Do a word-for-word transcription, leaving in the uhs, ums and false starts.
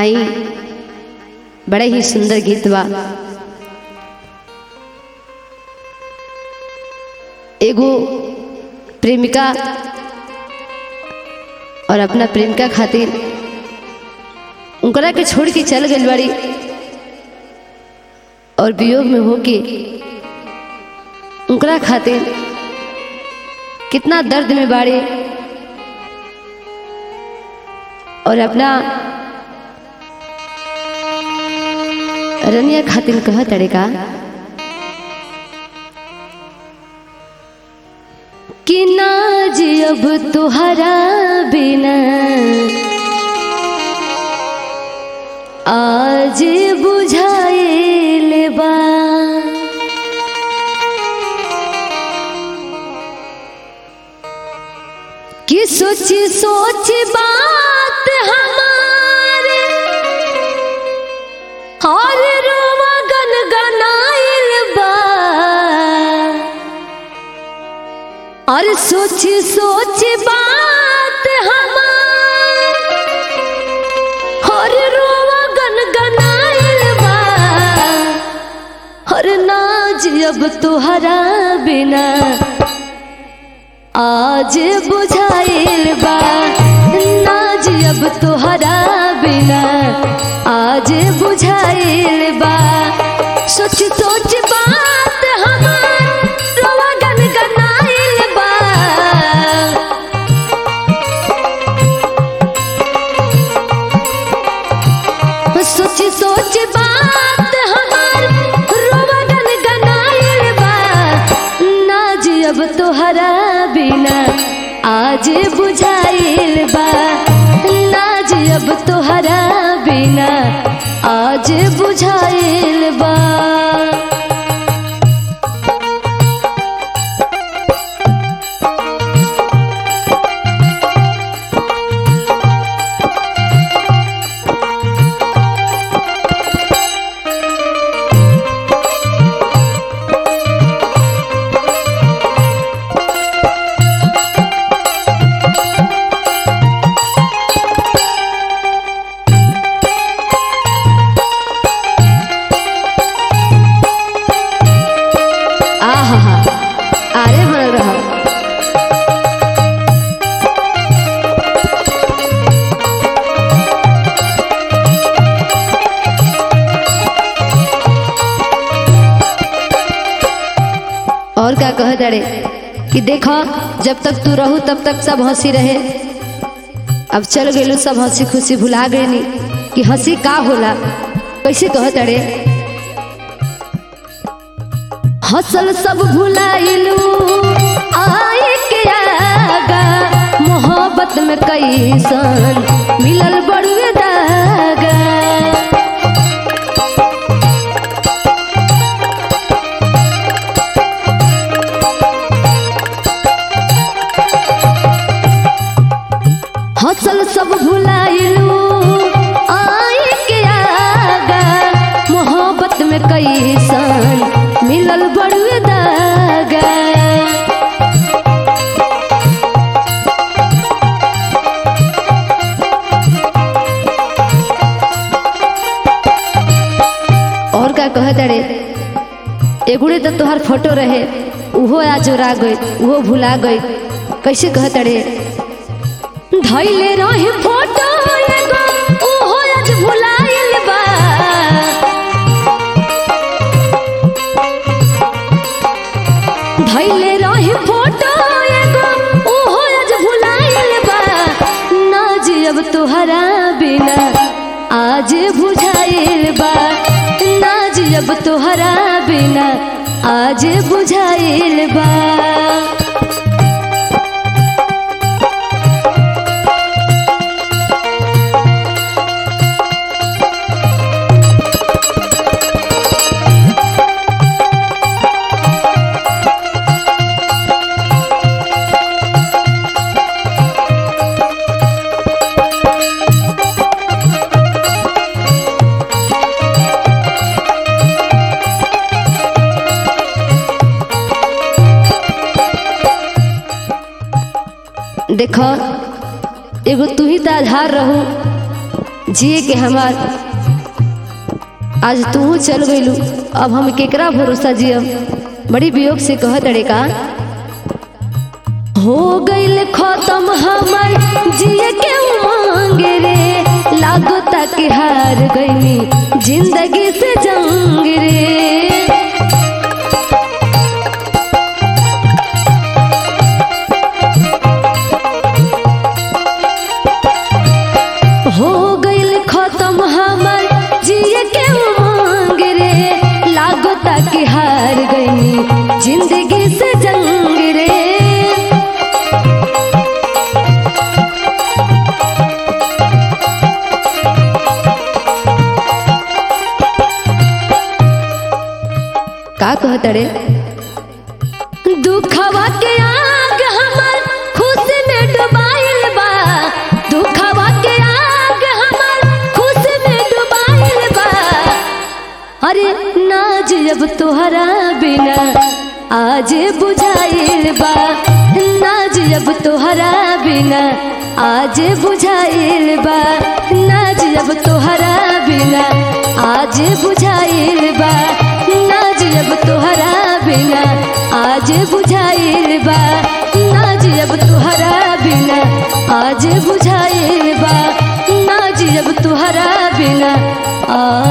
आई बड़े ही सुंदर गीत बा। एगो प्रेमिका और अपना प्रेमिका खातिर उनकरा के छोड़ के चल गई बड़ी और वियोग में होके उनकरा खातिर कितना दर्द में बाड़े और अपना रनिया खातिर कह तड़ेका कि नाज अब तुहरा बिना आज बुझाइल बा। कि सोच सोच बात हमारे और रोवा गनगनाइल बा। और सोच सोच बात हमारे और रोवा गनगनाइल बा। और नाज अब तुहरा बिना आज बुझाइल बा। नाज अब तुहरा बिना आज बुझाइल बा। सोच सोच बात हमार रोवा गनगनाइल बा। सोच सोच बात हमार रोवा गनगनाइल बा। नाज अब तुहरा बिना आज बुझाइल बा। नाज अब तुहरा बिना आज बुझाइल बा। और क्या कह दड़े कि देखो जब तक तू रहू तब तक सब हंसी रहे। अब चल गए सब हंसी खुशी भुला गए नी कि हंसी का होला। कैसे कह दड़े हंसल सब भुलाइलू आए के आगा। मोहब्बत में कैसन मिलल बड़ुए दागा। हंसल सब भुलाइलू आए के आगा। मोहब्बत में कैसन मिलल बड़ुए दागा। और का कह दड़े एगुड़े तो तोहर फोटो रहे उहो आज जोरा गई उहो भुला गई। कैसे कह दड़े धैले रहे फोटो एगो उहो आज भुलाइल बा। धैले रहे फोटो एगो उहो आज भुलाइल बा। नाज अब तुहरा बिना आज बुझाइल बा। नाज अब तुहरा बिना आज बुझाइल बा। देखो एगो तू ही तो आधार रहू जिए के हमार आज तू चल गईलू, अब हम केकरा भरोसा जियम। बड़ी वियोग से कह तड़े का हो गईल खत्म हमर जिए के उमंग रे, लागो तक हार गईनी जिंदगी से जंग रे। हो गईल खत्म हमर जिए के उमंग रे, लागो तक हार गईनी जिंदगी से जंग रे। का कहतड़े दुखवा के आग हमर खुशी में डुबाइल बा, दुखवा के आग हमर खुशी में डुबाइल बा। अरे नाज अब तोहरा बिना आज बुझाइल बा, नाज अब तोहरा बिना आज बुझाइल बा, नाज अब तोहरा बिना आज बुझाइल बा, नाज अब तोहरा बिना आज बुझाइल बा, नाज अब तोहरा बिना आज बुझाइल बा, नाज अब तोहरा बिना आ